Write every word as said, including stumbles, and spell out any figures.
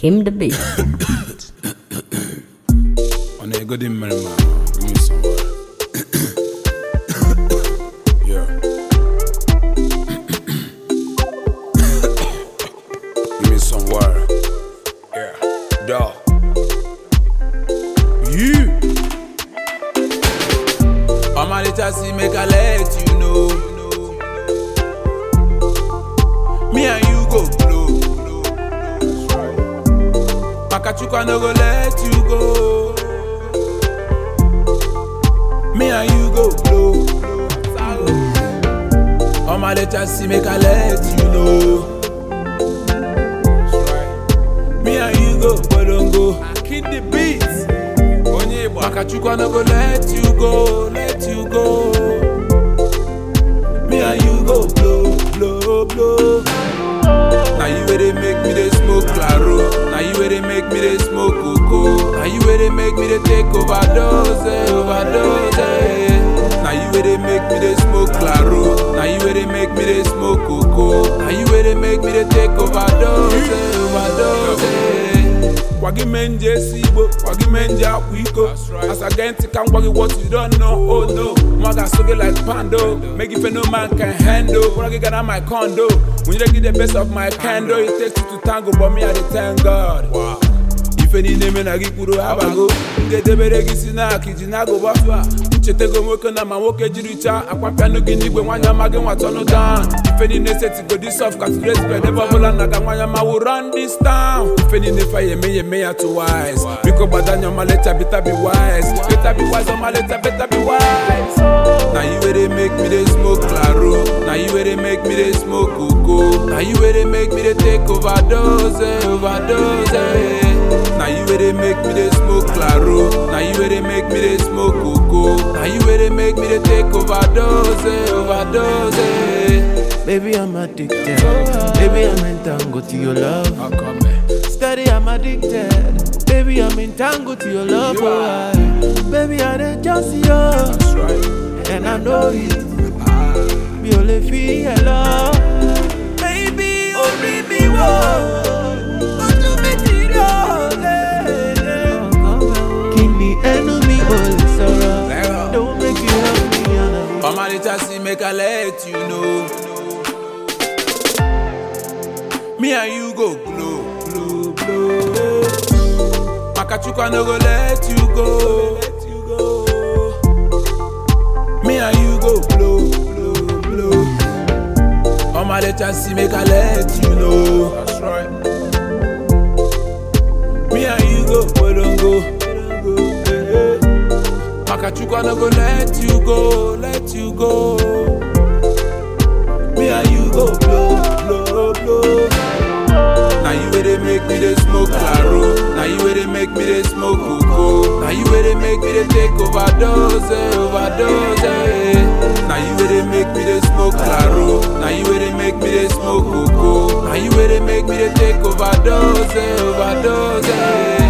Kim the beat. On a good in man, give me some water. Yeah. Give me some water. Yeah. Dog. You. I'm a little see make I let you know. Me and you go blow. Makachuka no go let you go. Me and you go blow. All my letters see make I let you know. Me and you go, but don't go. I keep the beats. Makachuka no go let you go, let you go. Me and you go blow, blow, blow. Now you where they make me they smoke claro. Now you where they make me they smoke cocoa. Now you where they make me they take overdose, eh, overdose. Eh. Now you where they make me they smoke claro. Now you where they make me they smoke cocoa. Now you where they make me they take overdose, eh, overdose. Eh. Wagi menje sibo, wagi menje akwiko. As again to come wagi what you don't know, oh no. Maga soge like pando, make it for no man can handle. Wagi gana my condo, when you get the best of my candle, it takes you to tango, but me I dey thank God. Wow. If any name na gikuro abago, nge debere gisina kijina go bafwa. Nchete go moke na ma woke jiricha, akwapia no gini gwe wanya mage watono down. If any ne set go this off, cause grace spread never vola naga wanya ma will run this town. If any ne fire me ye me ya too wise. Because badanya ma later better be wise. Better be wise on my later better be wise. Now you where they make me they smoke claro. Now you where they make me they smoke cocoa. Now you where they make me they take overdose, eh, overdose. Eh. Now you where they make me they smoke claro. Now you where they make me they smoke cocoa. Now you where they make me they take overdose, eh, overdose. Eh. Baby, I'm addicted. Baby, I'm entangled to your love. How come, man? Steady, I'm addicted. Baby, I'm entangled to your love. You are. Baby, I didn't just you. That's right. And I know it. Ah. Me only feel love. Baby, only me one. Enemy only sorrow. Don't make you help me. All my little see make I let you know. Me and you go blow, blow, blow. Makachuka no go let you go. Me and you go blow, blow, blow. All my little see make I let you know. That's right. Me and you go, but don't go. Makachuka no go let you go, let you go. Me and you go blow, blow, blow. Now you where they make me they smoke claro. Now you where they make me they smoke cocoa. Now you where they make me they take overdose, eh, overdose. Eh. Now you where they make me they smoke claro. Now you where they make me they smoke cocoa. Now you where they make me they take overdose, eh, overdose. Eh.